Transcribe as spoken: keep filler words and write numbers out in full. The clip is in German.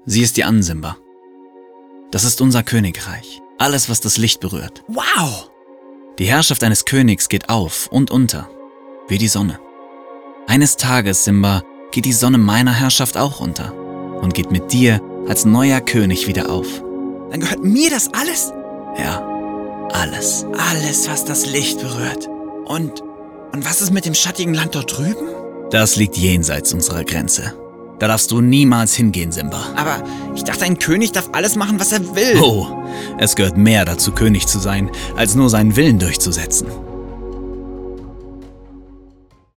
Sieh es dir an, Simba. Das ist unser Königreich. Alles, was das Licht berührt. Wow! Die Herrschaft eines Königs geht auf und unter, wie die Sonne. Eines Tages, Simba, geht die Sonne meiner Herrschaft auch unter und geht mit dir als neuer König wieder auf. Dann gehört mir das alles? Ja, alles. Alles, was das Licht berührt. Und, und was ist mit dem schattigen Land dort drüben? Das liegt jenseits unserer Grenze. Da darfst du niemals hingehen, Simba. Aber ich dachte, ein König darf alles machen, was er will. Oh, es gehört mehr dazu, König zu sein, als nur seinen Willen durchzusetzen.